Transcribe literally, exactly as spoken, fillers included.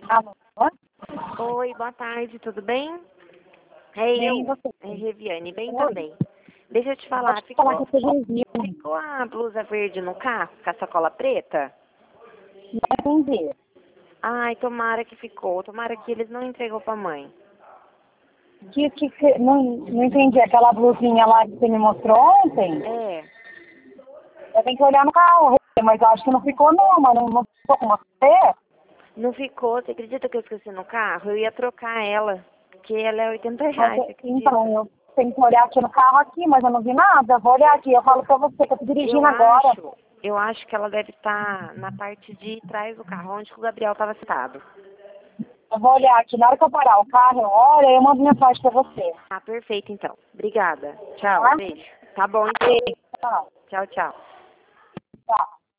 Alô? Oi, boa tarde, tudo bem? É Bem, eu, você? é Reviane, bem Oi. também. Deixa eu te falar, Pode falar que ficou, você viu. ficou a blusa verde no carro com a sacola preta? Não entendi. Ai, tomara que ficou, tomara que eles não entregou pra mãe. Diz que, que não, não entendi aquela blusinha lá que você me mostrou ontem. É, Eu tenho que olhar no carro, mas eu acho que não ficou não, mano. Não ficou com você? não ficou, você acredita que eu esqueci no carro? Eu ia trocar ela, porque ela é oitenta Mas, reais, você acredita? então, eu tenho que olhar aqui no carro aqui, mas eu não vi nada. Vou olhar aqui, eu falo pra você que eu tô Eu dirigindo agora. acho, eu acho que ela deve estar na parte de trás do carro, onde que o Gabriel estava sentado. Eu vou olhar aqui, na hora que eu parar o carro, eu olho e eu mando mensagem pra você. Ah, perfeito então. Obrigada. Tchau, Tá? beijo. Tá bom então. Beijo, tchau. Tchau, tchau. Tchau.